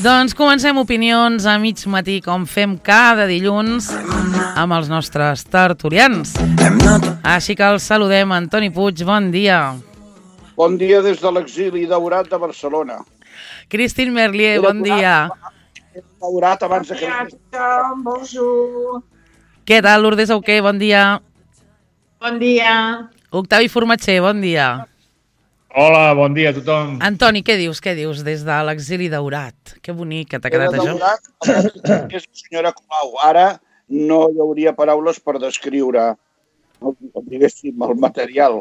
Doncs comencem opinions a mig matí, com fem cada dilluns, amb els nostres tertulians. Així que els saludem. Antoni Puig, bon dia. Bon dia des de l'exili daurat de Barcelona. Christine Merlier, bon dia. Daurat abans de que... Bonjour. Què tal, Lourdes Auqué, bon dia. Bon dia. Octavi Formatger, bon dia. Hola, bon dia a tothom. Antoni, què dius des de l'exili daurat? Que bonic que t'ha quedat això. Daurat és la senyora Colau. Ara no hi hauria paraules per descriure, diguéssim, el material.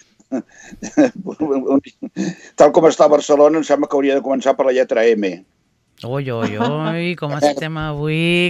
Tal com està Barcelona, em sembla que hauria de començar per la lletra M. Ui, com estem avui,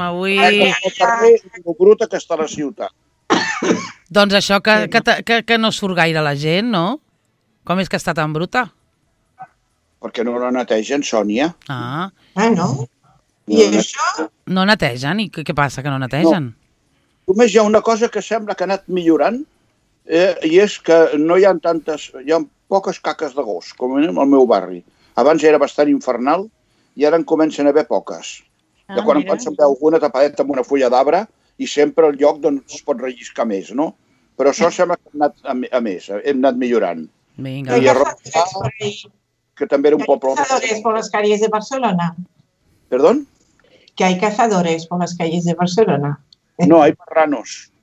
El bruta que està a la ciutat. Doncs això que no surt gaire la gent, no? Com és que està tan bruta? Perquè no la netegen, Sònia. Ah, no? I això? no netegen? I què passa, que no netegen? Només hi ha una cosa que sembla que ha anat millorant i és que no hi ha hi ha poques caques de gos, com a mínim al meu barri. Abans era bastant infernal i ara en comencen a haver poques. De quan en quan se'n veu alguna tapadeta amb una fulla d'arbre i sempre al lloc doncs es pot relliscar més, no? Però això sembla que hem anat a més, hem anat millorant. Vinga. I a Roma, que també era un poble... ¿Hay cazadores por las calles de Barcelona? ¿Perdón? Que hay cazadores por las calles de Barcelona. No, hay marranos.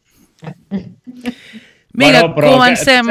Vinga, comencem.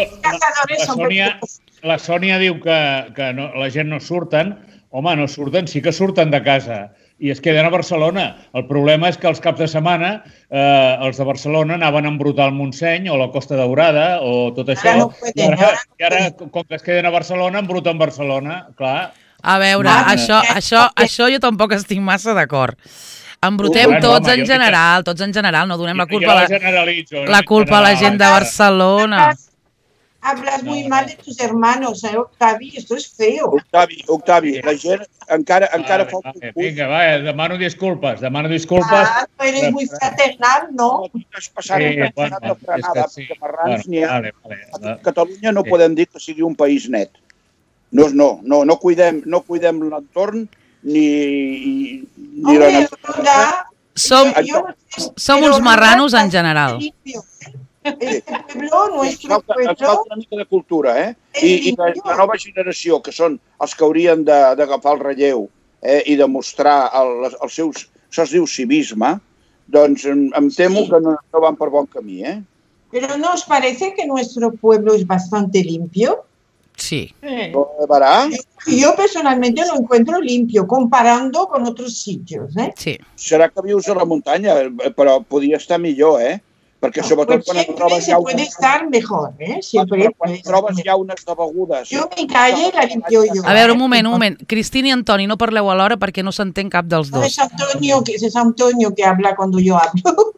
La Sònia diu que no, la gent no surten. Home, no surten, sí que surten de casa i es queden a Barcelona. El problema és que els caps de setmana els de Barcelona anaven a embrutar el Montseny o la Costa Daurada o tot això. I ara, com que es queden a Barcelona, embruten Barcelona, clar. A veure, això jo tampoc estic massa d'acord. Embrutem tots en general, no donem la culpa a la gent de Barcelona. Hablas muy mal de tus hermanos, Octavi, esto es feo. Octavi, la gent encara fa un concurs. Vinga, va, demano disculpes. No eres muy fraternal, ¿no? Estàs passant de frenada, perquè marrans n'hi ha. A Catalunya no podem dir que sigui un país net. No cuidem l'entorn ni la natura. Som uns marranos en general. Ens falta una mica de cultura, I la nova generació, que són els que haurien d'agafar el relleu i demostrar els seus, això es diu civisme, doncs em temo que no van per bon camí, Pero ¿no os parece que nuestro pueblo es bastante limpio? Sí. ¿Verá? Yo personalmente lo encuentro limpio, comparando con otros sitios, Sí. Serà que vius a la muntanya, però podria estar millor, Perquè sobretot quan trobes se puede estar mejor, Siempre quan trobes llaunes de begudes. Yo mi calle la limpio yo. A veure, un moment. Cristina i Antoni, no parleu alhora perquè no s'entén cap dels dos. Es Antonio que habla cuando yo hablo.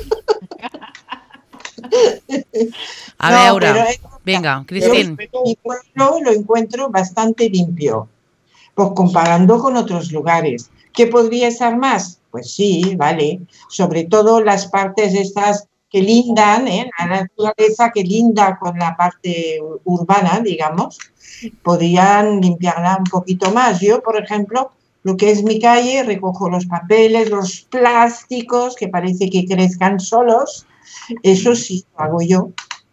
A veure, vinga, Cristina. Mi pueblo lo encuentro bastante limpio, pues comparando con otros lugares. ¿Qué podría estar más? Pues sí, vale. Sobre todo las partes estas que lindan, la naturaleza que linda con la parte urbana, digamos, podrían limpiarla un poquito más. Yo, por ejemplo, lo que es mi calle, recojo los papeles, los plásticos, que parece que crezcan solos. Eso sí, lo hago yo.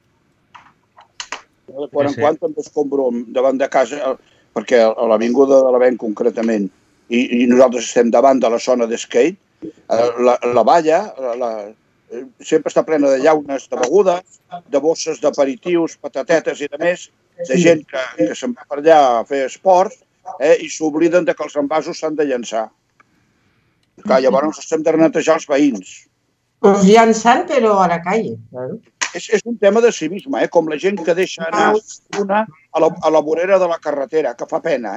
De quan en quan també escombro davant de casa, perquè a l'Avinguda de l'Avenc concretament, i nosaltres estem davant de la zona d'skate, la valla sempre està plena de llaunes de begudes, de bosses d'aperitius, patatetes i de més, de gent que se'n va per allà a fer esport i s'obliden que els envasos s'han de llançar. Llavors estem de netejar els veïns. Pues llançant, però a la calle, claro. És un tema de civisme, com la gent que deixa anar una a la vorera de la carretera, que fa pena,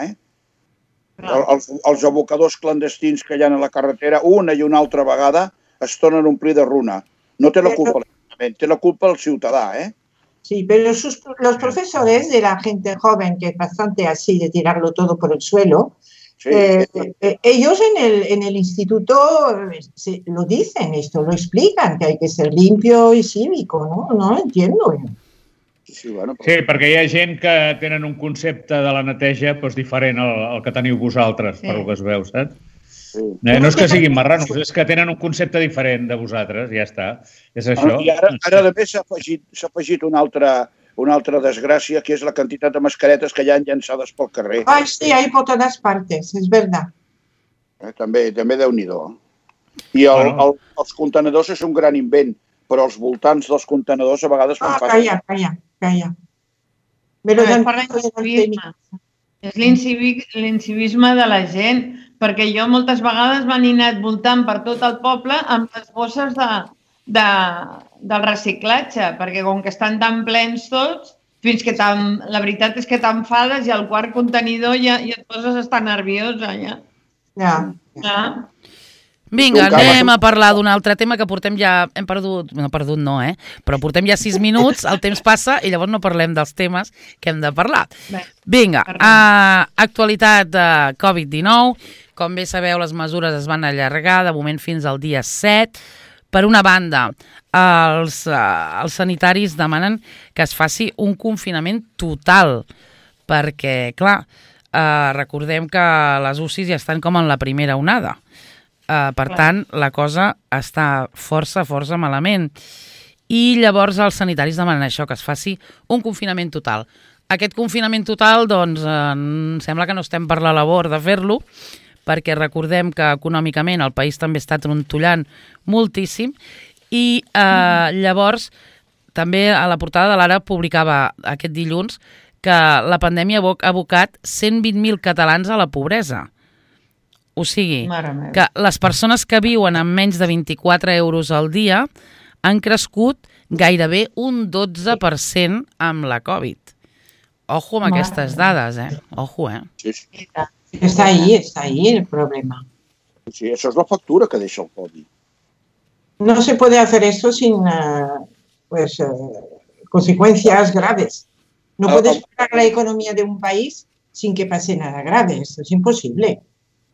Els abocadors clandestins que hi ha a la carretera, una i una altra vegada, es tornen a omplir de runa. No té la culpa l'Ajuntament, té la culpa el ciutadà, Sí, pero los profesores de la gente joven, que es bastante así de tirarlo todo por el suelo, sí. Ellos en el instituto lo dicen esto, lo explican, que hay que ser limpio y cívico, ¿no? No lo entiendo. Sí, bueno, sí, perquè hi ha gent que tenen un concepte de la neteja diferent al que teniu vosaltres, per el que es veu, saps? Sí. No és que siguin marranos, és que tenen un concepte diferent de vosaltres, ja està. És això. I ara a més s'ha afegit una altra desgràcia, que és la quantitat de mascaretes que hi ha llançades pel carrer. Ay, sí, hay por todas partes, es verdad. També Déu-n'hi-do. I els contenedors és un gran invent, però els voltants dels contenedors a vegades fan fàcil. Calla. És l'incivisme de la gent, perquè jo moltes vegades m'han anat voltant per tot el poble amb les bosses del reciclatge, perquè com que estan tan plens tots, fins que la veritat és que t'enfades i al quart contenidor ja et poses a estar nerviosa. Ja. Vinga, anem a parlar d'un altre tema que portem ja... Hem perdut... No, perdut no, però portem ja 6 minuts, el temps passa i llavors no parlem dels temes que hem de parlar. Vinga, actualitat de Covid-19. Com bé sabeu, les mesures es van allargar de moment fins al dia 7. Per una banda, els sanitaris demanen que es faci un confinament total, perquè, clar, recordem que les UCIs ja estan com en la primera onada. Per tant, la cosa està força malament. I llavors els sanitaris demanen això, que es faci un confinament total. Aquest confinament total, doncs, sembla que no estem per la labor de fer-lo, perquè recordem que econòmicament el país també està trontollant moltíssim i llavors també a la portada de l'Ara publicava aquest dilluns que la pandèmia ha abocat 120.000 catalans a la pobresa. O sigui, que les persones que viuen amb menys de 24 euros al dia han crescut gairebé un 12% amb la Covid. Ojo amb aquestes dades, Ojo, Sí. Está ahí el problema. Sí, eso es la factura que deixa el COVID. No se puede hacer esto sin consecuencias graves. No puedes parar la economía de un país sin que pase nada grave. Esto es imposible.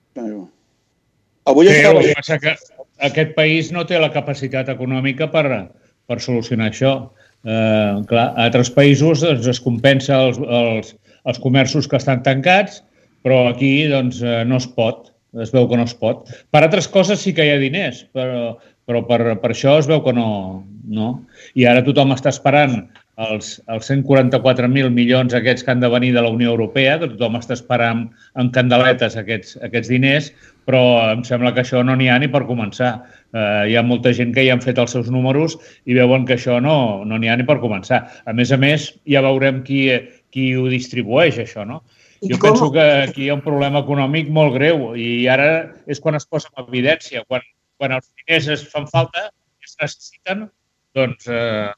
Avui el que passa que aquest país no té la capacitat econòmica per solucionar això. Clar, a altres països es compensa els comerços que estan tancats, però aquí doncs, no es pot. Es veu que no es pot. Per altres coses sí que hi ha diners, però per això es veu que no. I ara tothom està esperant els 144.000 milions aquests que han de venir de la Unió Europea, que tothom està esperant amb candeletes aquests diners, però em sembla que això no n'hi ha ni per començar. Hi ha molta gent que ja han fet els seus números i veuen que això no n'hi ha ni per començar. A més, ja veurem qui ho distribueix, això, no? Jo penso que aquí hi ha un problema econòmic molt greu i ara és quan es posa en evidència. Quan els diners es fan falta i es necessiten, doncs...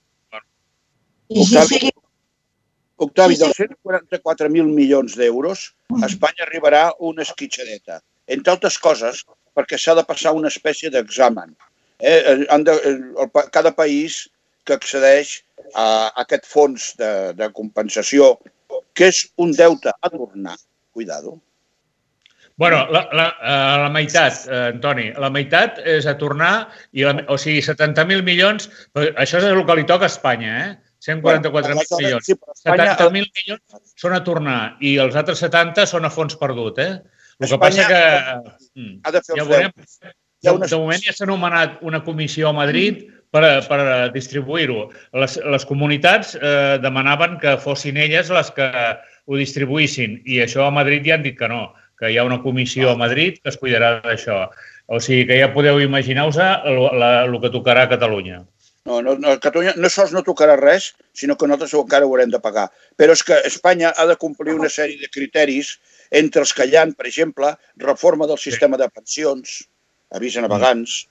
Octavi, dels 144.000 milions d'euros, a Espanya arribarà una esquitxadeta. Entre altres coses, perquè s'ha de passar una espècie d'examen. Cada país que accedeix a aquest fons de compensació, que és un deute a tornar. Cuidado. Bueno, la meitat, Antoni, la meitat és a tornar, o sigui, 70.000 milions, això és el que li toca a Espanya, 144.000 milions. 70.000 milions són a tornar i els altres 70 són a fons perdut, El que passa que ja veurem. De moment ja s'ha anomenat una comissió a Madrid per distribuir-ho. Les comunitats demanaven que fossin elles les que ho distribuïssin i això a Madrid ja han dit que no, que hi ha una comissió a Madrid que es cuidarà d'això. O sigui que ja podeu imaginar-vos el que tocarà a Catalunya. No, a Catalunya no sols no tocarà res, sinó que nosaltres encara ho haurem de pagar. Però és que Espanya ha de complir una sèrie de criteris entre els que hi ha, per exemple, reforma del sistema de pensions, avís a navegants,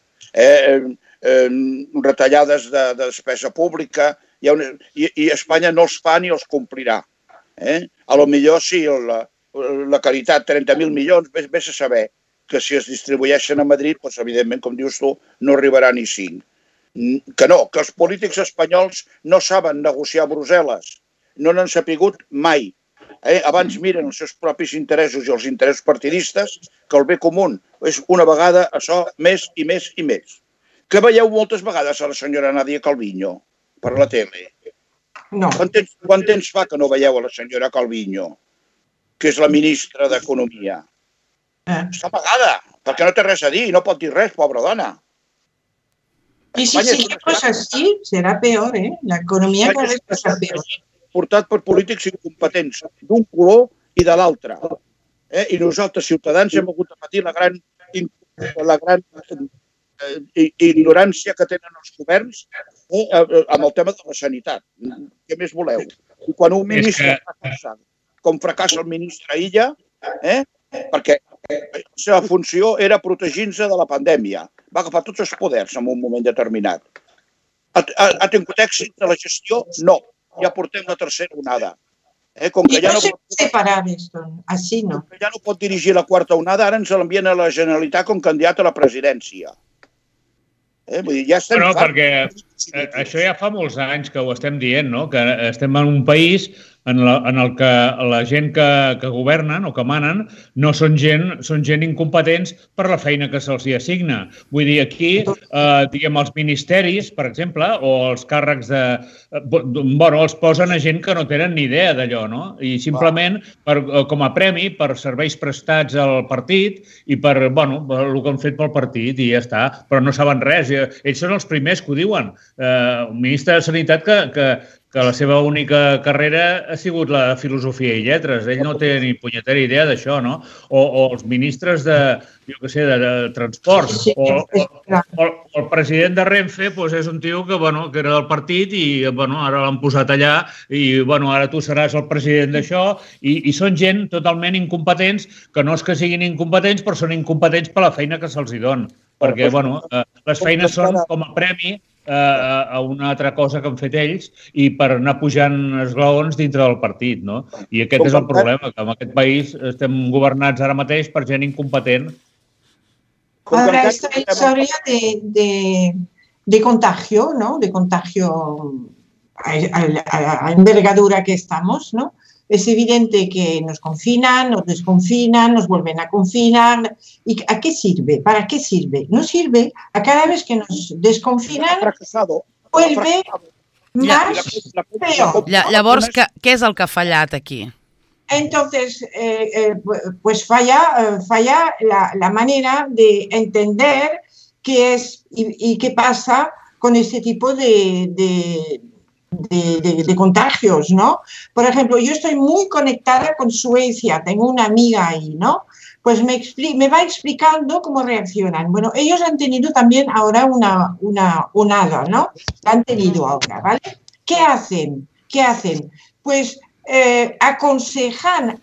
retallades de despesa pública, i Espanya no els fa ni els complirà. A lo millor sí, la caritat, 30.000 milions, vés a saber que si es distribueixen a Madrid, doncs, evidentment, com dius tu, no arribarà ni 5. Que no, que els polítics espanyols no saben negociar a Brussel·les, no n'han sapigut mai. Abans miren els seus propis interessos i els interessos partidistes, que el bé comú és una vegada això més i més i més. Que veieu moltes vegades a la senyora Nadia Calviño per la tele. No. Quant temps fa que no veieu a la senyora Calviño, que és la ministra d'Economia? Està amagada, perquè no té res a dir, no pot dir res, pobra dona. Y si seguimos así, será peor, ¿eh? La economía cada vez será peor. Portat per polítics incompetents d'un color i de l'altre. I nosaltres, ciutadans, hem hagut de patir la gran ignorància que tenen els governs amb el tema de la sanitat. Què més voleu? I quan un ministre fracassa, com fracassa el ministre Illa, perquè la seva funció era protegir-se de la pandèmia. Va agafar tots els poders en un moment determinat. Ha tingut èxit de la gestió? No. Ja portem la tercera onada. Com que ja no pot dirigir la quarta onada, ara ens l'envien a la Generalitat com candidat a la presidència. Vull dir, ja estem... Bueno, perquè això ja fa molts anys que ho estem dient, no? Que estem en un país en el que la gent que governen o que manen no són gent incompetents per la feina que se'ls hi assigna. Vull dir, aquí, diguem, els ministeris, per exemple, o els càrrecs de... Bueno, els posen a gent que no tenen ni idea d'allò, no? I simplement, com a premi, per serveis prestats al partit i per, bueno, el que han fet pel partit i ja està. Però no saben res. Ells són els primers que ho diuen. Un ministre de Sanitat que la seva única carrera ha sigut la filosofia i lletres. Ell no té ni punyetera idea d'això, no? O els ministres de, jo què sé, de transports. O el president de Renfe és un tio que era del partit i ara l'han posat allà i ara tu seràs el president d'això i són gent totalment incompetents, que no és que siguin incompetents, però són incompetents per la feina que se'ls hi dona. Perquè, les feines són com a premi a una altra cosa que han fet ells i per anar pujant esglaons dintre del partit, no? I aquest és el problema, que en aquest país estem governats ara mateix per gent incompetent. Ahora, esta historia de contagio, ¿no? De contagio a envergadura que estamos, ¿no? Es evidente que nos confinan, nos desconfinan, nos vuelven a confinar. ¿Y a qué sirve? ¿Para qué sirve? No sirve. A cada vez que nos desconfinan, vuelve más peor. Llavors, què és el que ha fallat aquí? Entonces, pues falla la manera de entender qué es y qué pasa con este tipo de contagios, ¿no? Por ejemplo, yo estoy muy conectada con Suecia, tengo una amiga ahí, ¿no? Pues me va explicando cómo reaccionan. Bueno, ellos han tenido también ahora una onada, ¿no? La han tenido ahora, ¿vale? ¿Qué hacen? Pues aconsejan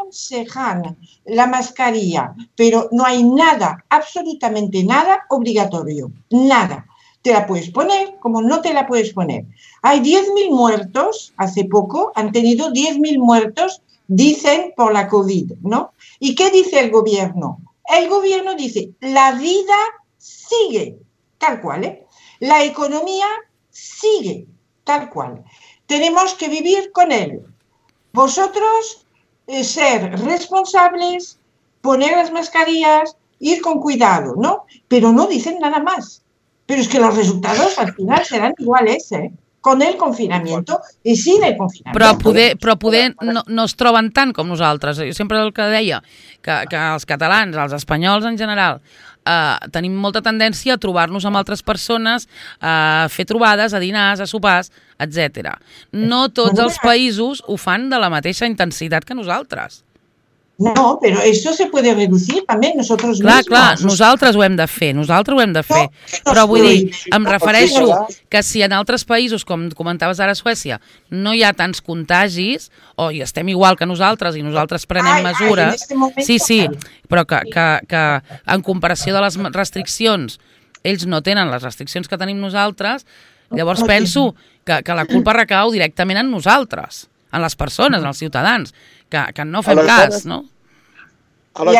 la mascarilla, pero no hay nada, absolutamente nada obligatorio, nada. Te la puedes poner como no te la puedes poner. Hay 10.000 muertos, hace poco han tenido 10.000 muertos, dicen, por la COVID, ¿no? ¿Y qué dice el gobierno? El gobierno dice, la vida sigue, tal cual, ¿eh? La economía sigue, tal cual. Tenemos que vivir con él. Vosotros, ser responsables, poner las mascarillas, ir con cuidado, ¿no? Pero no dicen nada más. Pero es que los resultados al final serán iguales, ¿eh? Con el confinamiento i sin el confinamiento. Però poder no es troben tant com nosaltres. Jo sempre el que deia, que els catalans, els espanyols en general, tenim molta tendència a trobar-nos amb altres persones, a fer trobades, a dinars, a sopars, etc. No tots els països ho fan de la mateixa intensitat que nosaltres. No, pero eso se puede reducir también nosotros mismos. Clar, nosaltres ho hem de fer, però vull dir, em refereixo que si en altres països, com comentaves ara a Suècia, no hi ha tants contagis, o hi estem igual que nosaltres i nosaltres prenem mesures, sí, però que en comparació de les restriccions, ells no tenen les restriccions que tenim nosaltres, llavors penso que la culpa recau directament en nosaltres, en les persones, en els ciutadans, que no fem cas, ¿no? Y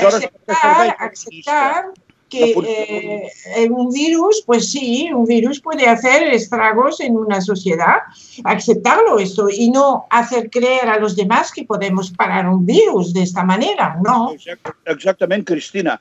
aceptar que un virus, pues sí, un virus puede hacer estragos en una sociedad, aceptarlo esto y no hacer creer a los demás que podemos parar un virus de esta manera, no. Exactament, Cristina.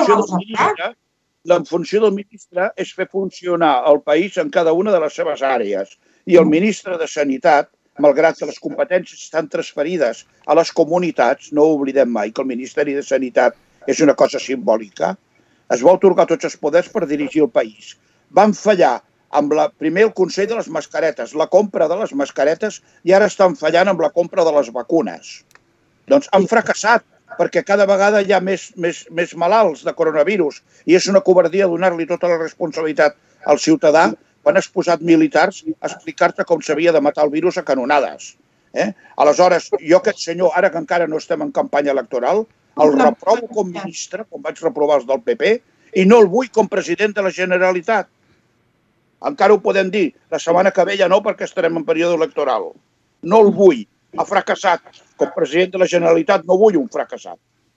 La funció del ministre és fer funcionar el país en cada una de les seves àrees. I el ministre de Sanitat malgrat que les competències estan transferides a les comunitats, no oblidem mai que el Ministeri de Sanitat és una cosa simbòlica, es va atorgar tots els poders per dirigir el país. Van fallar amb primer el Consell de les Mascaretes, la compra de les mascaretes, i ara estan fallant amb la compra de les vacunes. Doncs han fracassat, perquè cada vegada hi ha més malalts de coronavirus i és una covardia donar-li tota la responsabilitat al ciutadà quan has posat militars a explicar-te com s'havia de matar el virus a canonades. Aleshores, jo aquest senyor, ara que encara no estem en campanya electoral, el reprovo com ministre, com vaig reprovar els del PP, i no el vull com president de la Generalitat. Encara ho podem dir, la setmana que ve ja no, perquè estarem en període electoral. No el vull. Ha fracassat. Com president de la Generalitat no vull un fracassat.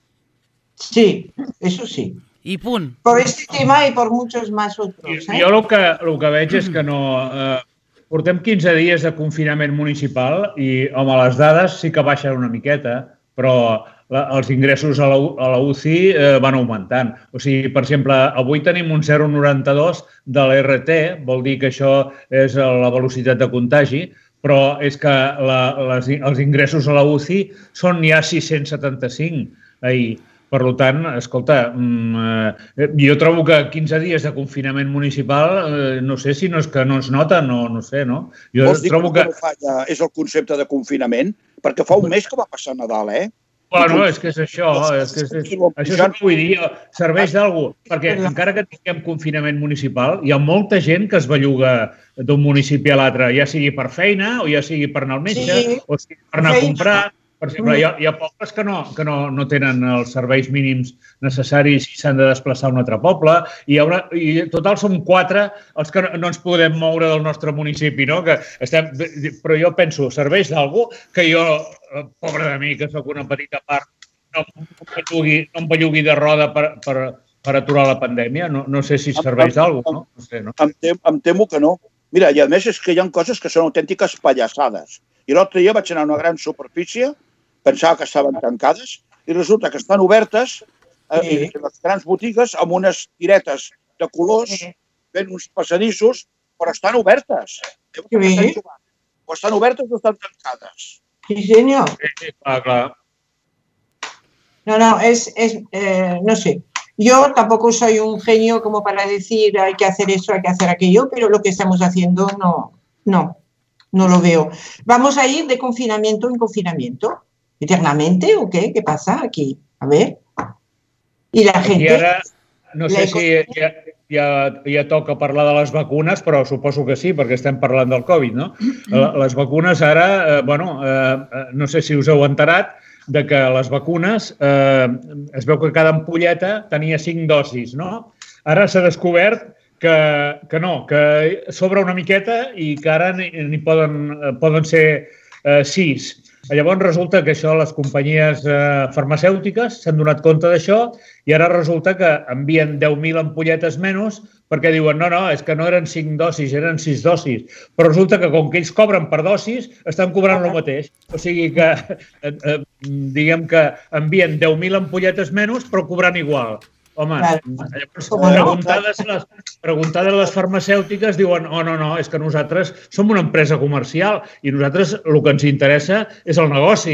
Sí, eso sí. I punt. Por este tema y por muchos más otros. Jo el que veig és que no... Portem 15 dies de confinament municipal i, home, les dades sí que baixen una miqueta, però els ingressos a la UCI van augmentant. O sigui, per exemple, avui tenim un 0,92 de l'RT, vol dir que això és la velocitat de contagi, però és que els ingressos a la UCI són ja 675 ahir. Per tant, escolta, jo trobo que 15 dies de confinament municipal, no sé si no és que no es nota, no sé, no? Vols dir que no falla és el concepte de confinament? Perquè fa un mes que va passar Nadal, Bueno, és que és això. Això és el que vull dir. Serveix d'alguna cosa. Perquè encara que tinguem confinament municipal, hi ha molta gent que es belluga d'un municipi a l'altre, ja sigui per feina, o ja sigui per anar al metge, o sigui per anar a comprar. Per exemple, hi ha pobles que no tenen els serveis mínims necessaris i s'han de desplaçar a un altre poble. I en total som 4 els que no ens podem moure del nostre municipi, no? Però jo penso, serveix d'algú que jo, pobre de mi, que sóc una petita part, no em bellugui de roda per aturar la pandèmia? No sé si serveix d'algú, no? Em temo que no. Mira, i a més és que hi ha coses que són autèntiques pallassades. I l'altre dia vaig anar a una gran superfície, pensava que estaven tancades, i resulta que estan obertes les grans botigues amb unes tiretes de colors, fent uns passadissos, però estan obertes. O estan obertes o estan tancades. Sí, senyor. Sí, clar. No, no sé. Yo tampoco soy un genio como para decir hay que hacer eso, hay que hacer aquello, pero lo que estamos haciendo no lo veo. ¿Vamos a ir de confinamiento en confinamiento? ¿Eternamente o qué? ¿Qué pasa aquí? A ver. I la gent... I ara, no sé si ja toca parlar de les vacunes, però suposo que sí, perquè estem parlant del Covid, no? Les vacunes ara, no sé si us heu enterat, de que les vacunes, es veu que cada ampolleta tenia 5 dosis, no? Ara s'ha descobert que no, que sobra una miqueta i que ara n'hi poden ser 6. Llavors resulta que això, les companyies farmacèutiques s'han donat compte d'això i ara resulta que envien 10.000 ampolletes menys perquè diuen no, és que no eren 5 dosis, eren 6 dosis. Però resulta que com que ells cobren per dosis, estan cobrant el mateix. O sigui que, diguem que envien 10.000 ampolletes menys però cobrant igual. Home, preguntades les farmacèutiques diuen no, és que nosaltres som una empresa comercial i nosaltres el que ens interessa és el negoci.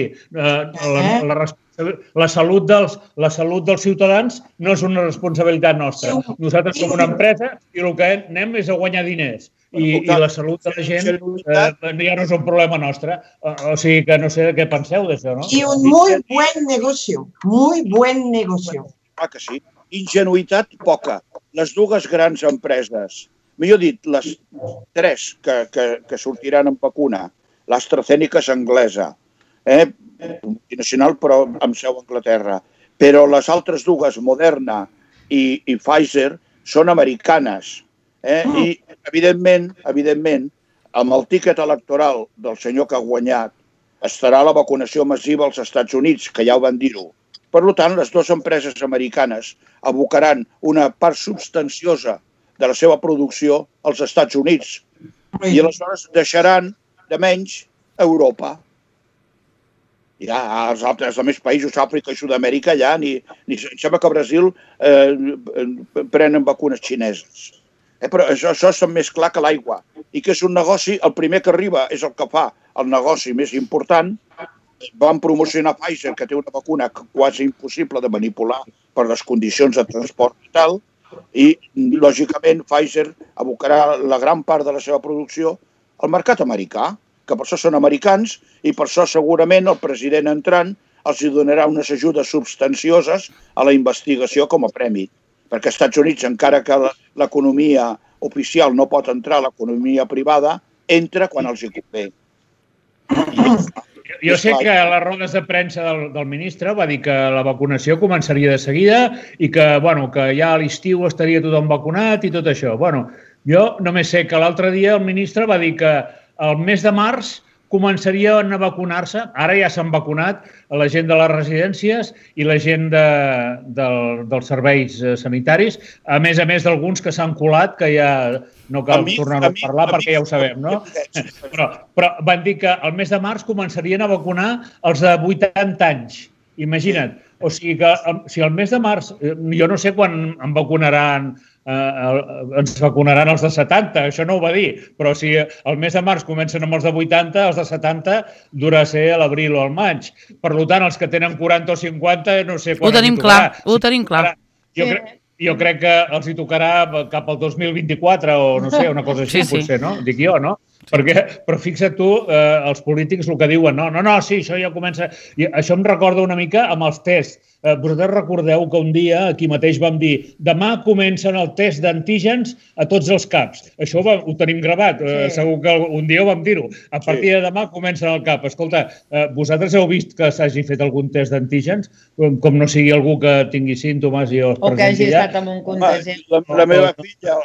La salut dels ciutadans no és una responsabilitat nostra. Nosaltres som una empresa i el que anem és a guanyar diners. I la salut de la gent ja no és un problema nostre. O sigui que no sé què penseu d'això, no? I un muy buen negocio, muy buen negocio. Clar que sí. Ingenuïtat poca. Les dues grans empreses, millor dit, les 3 que sortiran amb vacuna, l'AstraZeneca és anglesa, multinacional però amb seu a Anglaterra, però les altres dues, Moderna i Pfizer, són americanes. I, evidentment, amb el tíquet electoral del senyor que ha guanyat, estarà la vacunació massiva als Estats Units, que ja ho van dir-ho. Per tant, les dues empreses americanes abocaran una part substanciosa de la seva producció als Estats Units i aleshores deixaran de menys Europa. Ja els altres països, Àfrica i Sud-amèrica, ja ni sembla que a Brasil prenen vacunes xineses. Però això és més clar que l'aigua. I que és un negoci, el primer que arriba és el que fa el negoci més important. Van promocionar Pfizer, que té una vacuna quasi impossible de manipular per les condicions de transport i tal, i, lògicament, Pfizer abocarà la gran part de la seva producció al mercat americà, que per això són americans, i per això segurament el president entrant els donarà unes ajudes substancioses a la investigació com a premi. Perquè als Estats Units, encara que l'economia oficial no pot entrar a l'economia privada, entra quan els hi convé. Jo sé que a les rodes de premsa del ministre va dir que la vacunació començaria de seguida i que ja a l'estiu estaria tothom vacunat i tot això. Jo només sé que l'altre dia el ministre va dir que al mes de març començarien a vacunar-se, ara ja s'han vacunat la gent de les residències i la gent dels serveis sanitaris, a més d'alguns que s'han colat, que ja no cal tornar-ho a parlar perquè ja ho sabem, no? Però van dir que al mes de març començarien a vacunar els de 80 anys. Imagina't, o sigui que si al mes de març, jo no sé quan ens vacunaran els de 70, això no ho va dir, però si al mes de març comencen amb els de 80, els de 70 durà ser a l'abril o al maig. Per tant, els que tenen 40 o 50, no sé quan els hi tocarà. Ho tenim clar. Jo crec que els hi tocarà cap al 2024 o no sé, una cosa així, potser, no? Dic jo, no? Però fixa't tu, els polítics el que diuen, no, sí, això ja comença... Això em recorda una mica amb els tests. Vosaltres recordeu que un dia aquí mateix vam dir demà comencen el test d'antígens a tots els CAPs. Això ho tenim gravat, segur que un dia ho vam dir-ho. A partir de demà comencen el CAP. Escolta, vosaltres heu vist que s'hagi fet algun test d'antígens? Com no sigui algú que tingui símptomes i els presenti allà? O que hagi estat amb un contagent. La meva filla...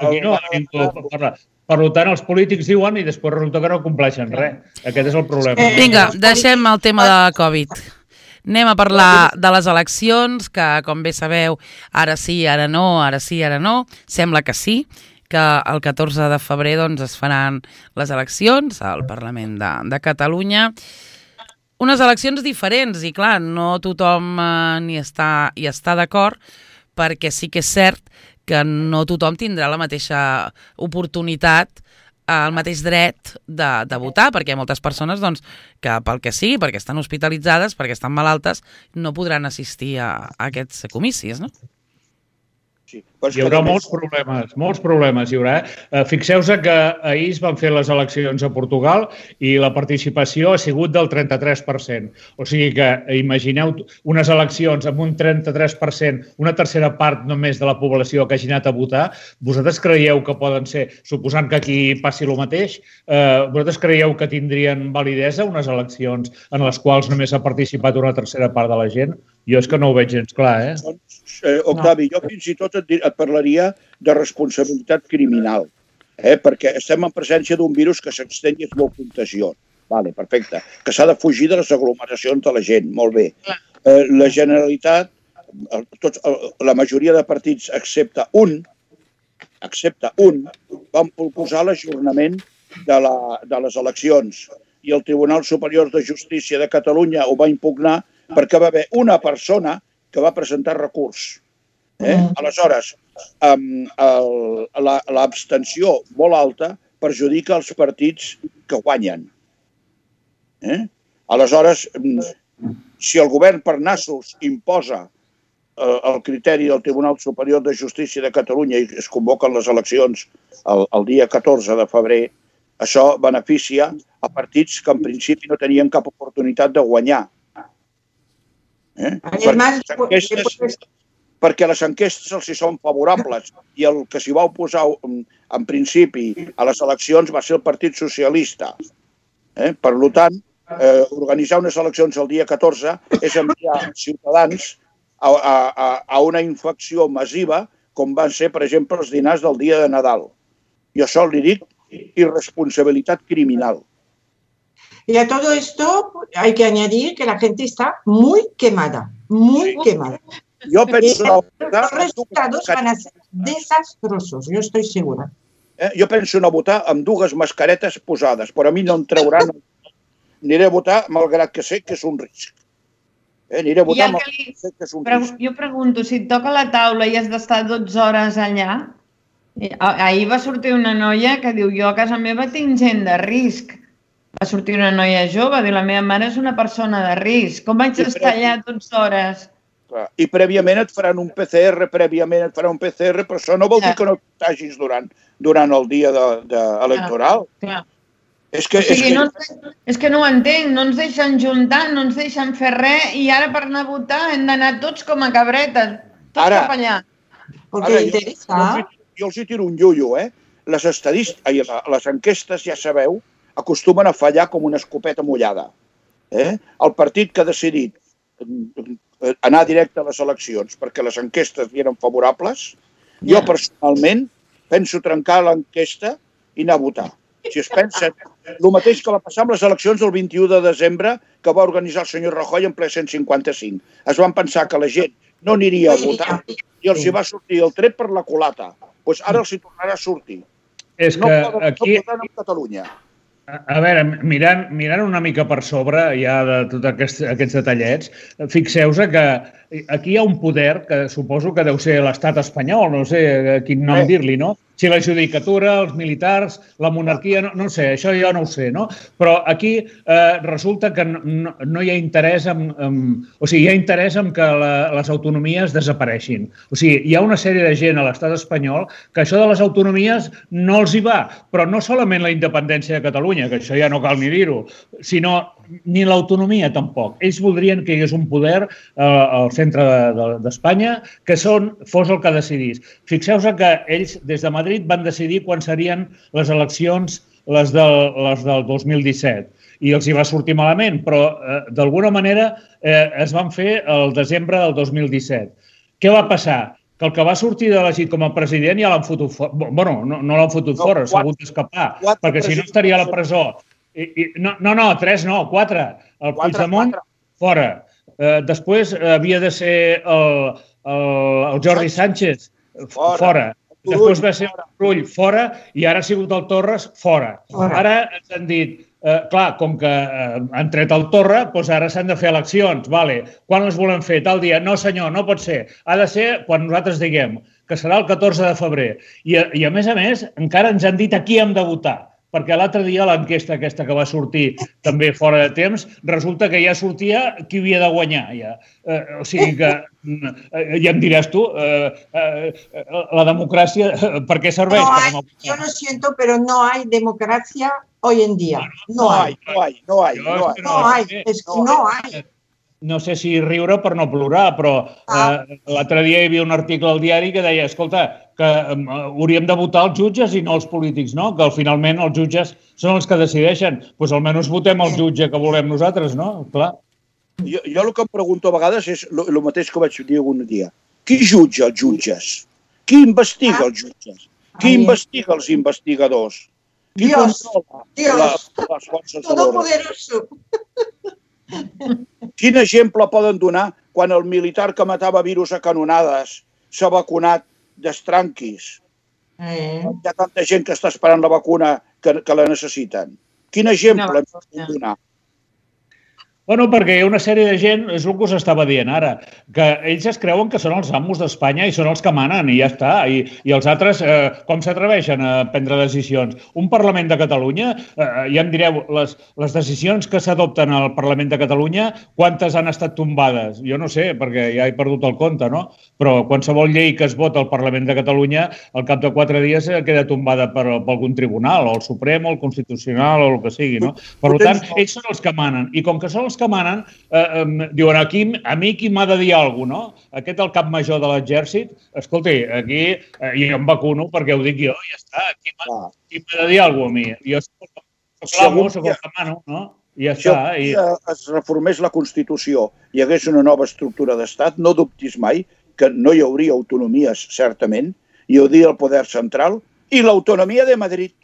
Per tant, els polítics diuen i després resulta que no compleixen res. Aquest és el problema. Vinga, deixem el tema de la Covid. Anem a parlar de les eleccions, que, com bé sabeu, ara sí, ara no, ara sí, ara no. Sembla que sí, que el 14 de febrer es faran les eleccions al Parlament de Catalunya. Unes eleccions diferents i, clar, no tothom hi està d'acord, perquè sí que és cert que no tothom tindrà la mateixa oportunitat, el mateix dret de votar, perquè hi ha moltes persones que pel que sigui, perquè estan hospitalitzades, perquè estan malaltes, no podran assistir a aquests comicis, no? Hi haurà molts problemes hi haurà. Fixeu-vos que ahir es van fer les eleccions a Portugal i la participació ha sigut del 33%. O sigui que imagineu unes eleccions amb un 33%, una tercera part només de la població que hagi anat a votar. Vosaltres creieu que poden ser, suposant que aquí passi el mateix, vosaltres creieu que tindrien validesa unes eleccions en les quals només ha participat una tercera part de la gent? Jo és que no ho veig gens clar, Octavi, jo fins i tot et parlaria de responsabilitat criminal, perquè estem en presència d'un virus que s'estén i és molt contagiós. Vale, perfecte. Que s'ha de fugir de les aglomeracions de la gent, molt bé. La Generalitat, la majoria de partits, excepte un, van proposar l'ajornament de les eleccions i el Tribunal Superior de Justícia de Catalunya ho va impugnar perquè va haver una persona que va presentar recurs. Aleshores, l'abstenció molt alta perjudica els partits que guanyen. Aleshores, si el govern per nassos imposa el criteri del Tribunal Superior de Justícia de Catalunya i es convoquen les eleccions el dia 14 de febrer, això beneficia a partits que en principi no tenien cap oportunitat de guanyar. Perquè les enquestes els hi són favorables i el que s'hi va oposar en principi a les eleccions va ser el Partit Socialista. Per tant, organitzar unes eleccions el dia 14 és enviar ciutadans a una infecció massiva com van ser, per exemple, els dinars del dia de Nadal. Jo això li dic irresponsabilitat criminal. Y a todo esto hay que añadir que la gente está muy quemada, muy quemada. Yo penso los resultados van a ser desastrosos, yo estoy segura. Jo penso no votar amb dues mascaretes posades, però a mi no em trauran. Aniré a votar malgrat que sé que és un risc. Aniré a votar malgrat que sé que és un risc. Jo pregunto, si et toca la taula i has d'estar 12 hores allà, Ahir va sortir una noia que diu jo a casa meva tinc gent de risc. Va sortir una noia jove, diu la meva mare és una persona de risc. Com vaig estar allà 12 hores? I prèviament et faran un PCR, però això no vol dir que no t'hagis durant el dia electoral. Clar. És que no ho entenc, no ens deixen juntar, no ens deixen fer res i ara per anar a votar hem d'anar tots com a cabretes, tots cap allà. Jo els hi tiro un llullo, les enquestes, ja sabeu, acostumen a fallar com una escopeta mullada. El partit que ha decidit anar directe a les eleccions perquè les enquestes eren favorables, jo personalment penso trencar l'enquesta i anar a votar. Si es pensen, el mateix que va passar amb les eleccions del 21 de desembre que va organitzar el senyor Rajoy en ple 155. Es van pensar que la gent no aniria a votar i els hi va sortir el tret per la culata. Doncs ara els hi tornarà a sortir. És que aquí... No poden a Catalunya. A veure, mirant una mica per sobre ja de tots aquests detallets, fixeu-vos que aquí hi ha un poder que suposo que deu ser l'estat espanyol, no sé quin nom dir-li, no? Si la judicatura, els militars, la monarquia, no sé, això jo no ho sé, no? Però aquí resulta que no hi ha interès o sigui, hi ha interès en que les autonomies desapareixin. O sigui, hi ha una sèrie de gent a l'estat espanyol que això de les autonomies no els hi va, però no solament la independència de Catalunya, que això ja no cal ni dir-ho, sinó ni l'autonomia tampoc. Ells voldrien que hi hagués un poder al centre d'Espanya que fos el que decidís. Fixeu-vos que ells des de Madrid van decidir quan serien les eleccions, les del 2017, i els hi va sortir malament, però d'alguna manera es van fer el desembre del 2017. Què va passar? Que el que va sortir elegit com a president ja l'han fotut fora. Bueno, no l'han fotut fora, s'ha hagut d'escapar, perquè si no estaria a la presó. No, 3 no, 4. El Puigdemont, fora. Després havia de ser el Jordi Sánchez, fora. Després va ser el Rull, fora, i ara ha sigut el Torres, fora. Ara ens han dit, clar, com que han tret el Torra, doncs ara s'han de fer eleccions. Quan les volem fer? Tal dia? No, senyor, no pot ser. Ha de ser quan nosaltres diguem, que serà el 14 de febrer. I a més, encara ens han dit a qui hem de votar. Perquè l'altre dia l'enquesta aquesta que va sortir també fora de temps, resulta que ja sortia qui havia de guanyar. O sigui que, ja em diràs tu, la democràcia, per què serveix? Yo lo siento, pero no hay democracia hoy en día. No hay. Es que no hay. No sé si riure per no plorar, però l'altre dia hi havia un article al diari que deia, escolta, que hauríem de votar els jutges i no els polítics, no? Que finalment els jutges són els que decideixen. Doncs almenys votem el jutge que volem nosaltres, no? Clar. Jo el que em pregunto a vegades és el mateix que vaig dir un dia. Qui jutja els jutges? Qui investiga els jutges? Qui investiga els investigadors? Qui controla les forces de l'ordre? Quin exemple poden donar quan el militar que matava virus a canonades s'ha vacunat d'estranquis? Hi ha tanta gent que està esperant la vacuna que la necessiten. Quin exemple ens poden donar? Bueno, perquè hi ha una sèrie de gent, és el que us estava dient ara, que ells es creuen que són els amos d'Espanya i són els que manen i ja està. I els altres, com s'atreveixen a prendre decisions? Un Parlament de Catalunya, ja em direu, les decisions que s'adopten al Parlament de Catalunya, quantes han estat tombades? Jo no sé, perquè ja he perdut el compte, no? Però qualsevol llei que es vota al Parlament de Catalunya, al cap de 4 dies queda tombada per algun tribunal, o el Suprem, o el Constitucional, o el que sigui, no? Per tant, ells són els que manen. I com que són els que manen, diuen, a mi qui m'ha de dir alguna cosa, no? Aquest el cap major de l'exèrcit, escolti, aquí jo em vacuno perquè ho dic jo, ja està, qui m'ha de dir alguna cosa a mi? Jo soc l'amo, soc el que mano, no? Ja està. Si es reformés la Constitució i hi hagués una nova estructura d'estat, no dubtis mai que no hi hauria autonomies, certament, hi hauria el poder central i l'autonomia de Madrid.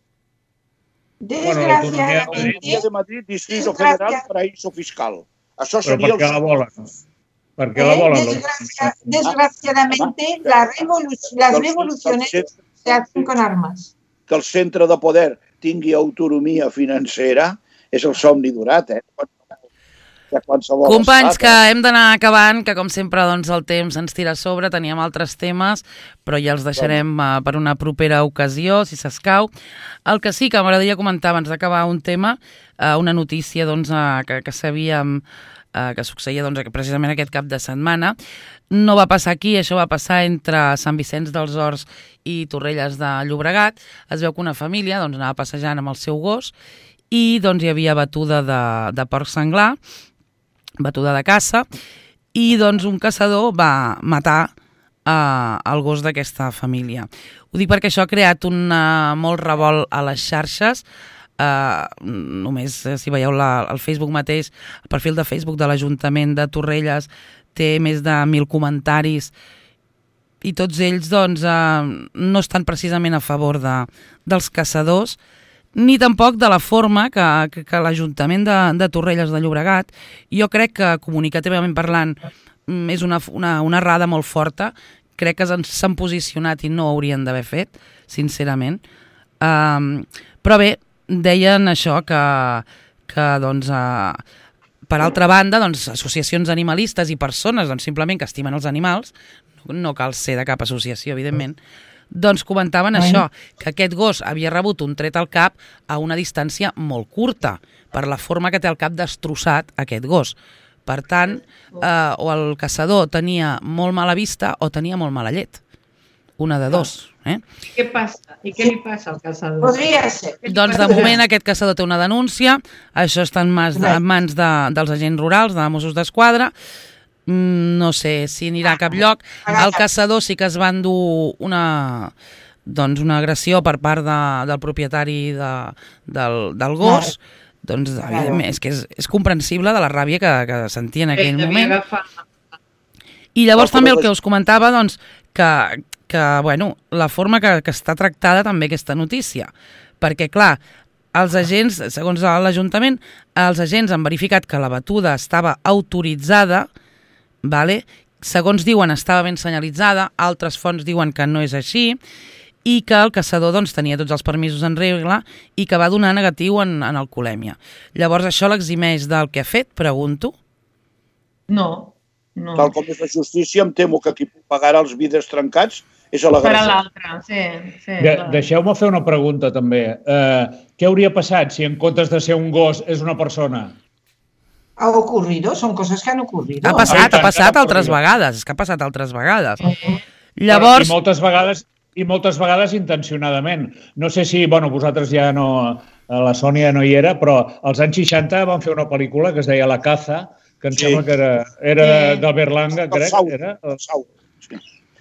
Desgraciadamente, de Madrid, Distrito Federal, paraíso fiscal. Això seria per què la volen? Per què la volen? Desgraciadamente, las revoluciones se hacen con armas. Que el centre de poder tingui autonomia financera és el somni durat, de qualsevol Companys, estat. que hem d'anar acabant, que com sempre doncs, el temps ens tira a sobre, teníem altres temes, però ja els deixarem per una propera ocasió, si s'escau. El que sí que m'agradaria comentar abans d'acabar un tema, una notícia doncs, que sabíem que succeïa doncs, precisament aquest cap de setmana. No va passar aquí, això va passar entre Sant Vicenç dels Horts i Torrelles de Llobregat. Es veu que una família doncs, anava passejant amb el seu gos i doncs, hi havia batuda de porc senglar, batuda de caça, i doncs, un caçador va matar el gos d'aquesta família. Ho dic perquè això ha creat un molt revolt a les xarxes. Només si veieu el Facebook mateix, el perfil de Facebook de l'Ajuntament de Torrelles té més de 1.000 comentaris i tots ells doncs, no estan precisament a favor dels caçadors ni tampoc de la forma que l'Ajuntament de Torrelles de Llobregat, jo crec que comunicativament parlant és una errada molt forta. Crec que s'han posicionat i no ho haurien d'haver fet, sincerament. Però bé, deien això, que doncs, per altra banda, doncs, associacions animalistes i persones doncs, simplement que estimen els animals, no cal ser de cap associació, evidentment, doncs comentaven això, que aquest gos havia rebut un tret al cap a una distància molt curta, per la forma que té el cap destrossat aquest gos. Per tant, o el caçador tenia molt mala vista o tenia molt mala llet. Una de dos. Què passa? I què li passa al caçador? Podria ser. Doncs de moment aquest caçador té una denúncia, això està en mans dels agents rurals, de Mossos d'Esquadra, no sé si anirà a cap lloc. El caçador sí que es va endur una agressió per part del propietari del gos, doncs evidentment és que és comprensible de la ràbia que sentia en aquell moment. I llavors també el que us comentava, doncs, que bueno, la forma que està tractada també aquesta notícia, perquè clar, els agents, segons l'Ajuntament, els agents han verificat que la batuda estava autoritzada, vale? Segons diuen estava ben senyalitzada, altres fonts diuen que no és així, i que el caçador doncs, tenia tots els permisos en regla i que va donar negatiu en alcoholèmia. Llavors això l'eximeix del que ha fet, pregunto? No. Tal com és la justícia, em temo que qui pagarà els vidres trencats és a l'agressor. Per a l'altre, sí. Deixeu-me fer una pregunta, també. Què hauria passat si en comptes de ser un gos és una persona? Ha ocurrido, son cosas que han ocurrido. Ha passat altres vegades, és que ha passat altres vegades. Llavors... I moltes vegades intencionadament. No sé si, vosaltres ja no... La Sònia no hi era, però als anys 60 van fer una pel·lícula que es deia La caza, que em sembla que era de Berlanga, crec. Sí,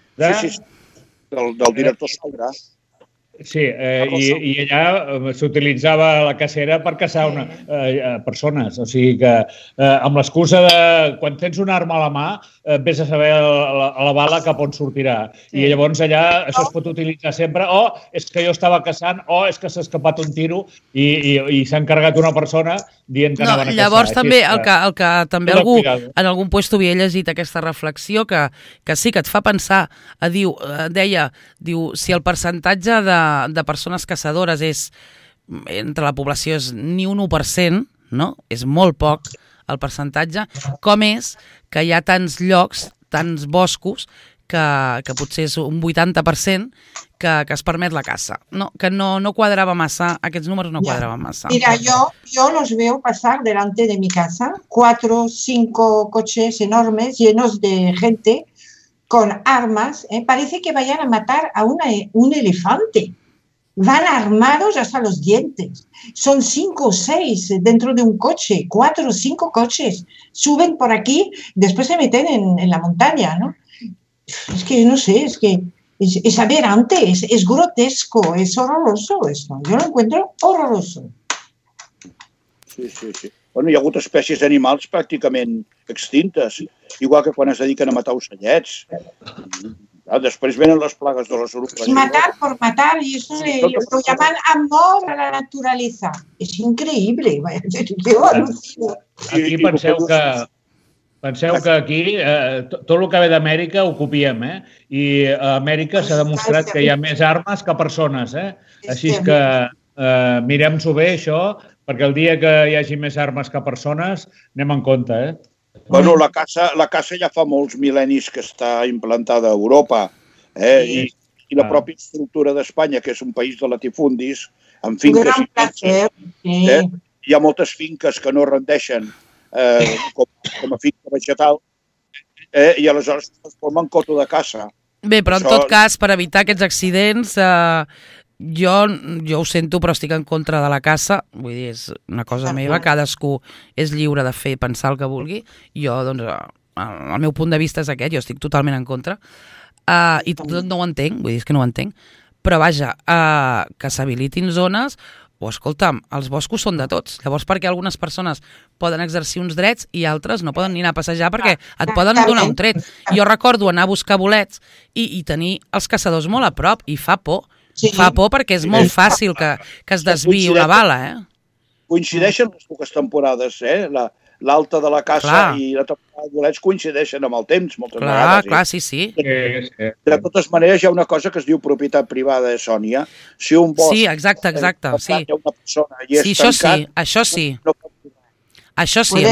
del director Saura. Sí, i allà s'utilitzava la cacera per caçar persones. O sigui que amb l'excusa de quan tens una arma a la mà, vés a saber a la bala cap on sortirà. I llavors allà això es pot utilitzar sempre. O és que jo estava caçant, o és que s'ha escapat un tiro i s'ha encarregat una persona dient que anaven a caçar. Llavors també el que també algú en algun lloc havia llegit aquesta reflexió que sí que et fa pensar, deia, si el percentatge de persones caçadores entre la població és ni un 1%, no? És molt poc el percentatge, com és que hi ha tants llocs, tants boscos, que potser és un 80% que es permet la caça. No, que no quadrava massa, aquests números no quadraven massa. Mira, yo los veo pasar delante de mi casa, 4 o 5 coches enormes llenos de gente con armas, parece que vayan a matar a un elefante. Van armados hasta los dientes. Son 5 o 6 dentro de un coche, 4 o 5 coches. Suben por aquí, después se meten en la montaña, ¿no? Es que no sé, es aberrante, es grotesco, es horroroso esto. Yo lo encuentro horroroso. Sí. Bueno, hi ha hagut espècies animals pràcticament extintes, igual que quan es dediquen a matar ocellets. Després venen les plagues de les orugues. Matar por matar, y eso lo llaman amor a la naturaleza. Es increíble. Yo alucino. Aquí penseu que aquí tot el que ve d'Amèrica ho copiem, i a Amèrica s'ha demostrat que hi ha més armes que persones, Així que mirem-s'ho bé, això, perquè el dia que hi hagi més armes que persones, anem en compte, Bueno, la caça ja fa molts mil·lennis que està implantada a Europa, i la pròpia estructura d'Espanya, que és un país de latifundis, amb finques Un gran placer, sí. Hi ha moltes finques que no rendeixen com a finca vegetal, i aleshores es formen coto de caça. Bé, però en tot cas, per evitar aquests accidents, jo ho sento, però estic en contra de la caça. Vull dir, és una cosa meva, cadascú és lliure de fer, pensar el que vulgui. Jo, doncs, el meu punt de vista és aquest, jo estic totalment en contra. I tot no ho entenc, vull dir, és que no ho entenc. Però vaja, que s'habilitin zones, o escolta'm, els boscos són de tots. Llavors, perquè algunes persones poden exercir uns drets i altres no poden ni anar a passejar perquè et poden donar un tret. Jo recordo anar a buscar bolets i tenir els caçadors molt a prop i fa por. Fa por perquè és molt fàcil que es desviï una bala, Coincideixen les dues temporades, l'alta de la caça i la temporada de bolets coincideixen amb el temps moltes vegades. Clar, sí. De totes maneres, hi ha una cosa que es diu propietat privada, Sònia. Si un bosc... Sí, exacte. Sí, una persona i és tancat... Això sí. Això sí.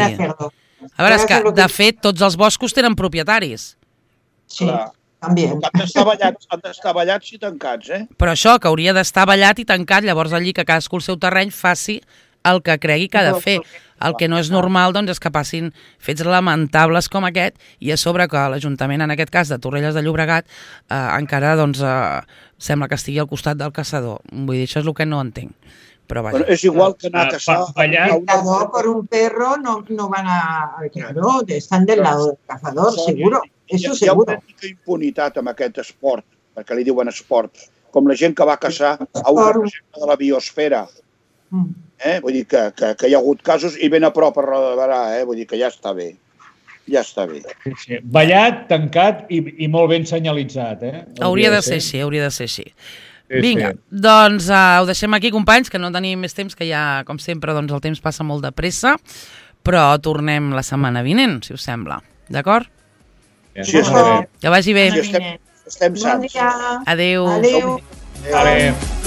A veure, és que, de fet, tots els boscos tenen propietaris. Sí, també. Han d'estar ballats i tancats, Però això, que hauria d'estar ballat i tancat, llavors allí que cadascú el seu terreny faci el que cregui que ha de fer. El que no és normal, doncs, és que passin fets lamentables com aquest i a sobre que l'Ajuntament, en aquest cas de Torrelles de Llobregat, encara doncs, sembla que estigui al costat del caçador. Vull dir, això és el que no entenc. Però vaja. És igual que anar a caçar... El cazador por un perro no van al claro, están del lado del cazador, seguro. Eso seguro. Hi ha una mica impunitat amb aquest esport, perquè li diuen esport, com la gent que va caçar a una reserva de la biosfera. Vull dir que hi ha hagut casos i ben a prop a Rodaberà, vull dir que ja està bé. Ja està bé. Sí. Ballat, tancat i molt ben senyalitzat, Hauria de ser així. Vinga, doncs ho deixem aquí, companys, que no tenim més temps, que ja, com sempre, doncs el temps passa molt de pressa, però tornem la setmana vinent, si us sembla. D'acord? Sí, que vagi bé. Estem sants. Adéu. Adéu. Adéu.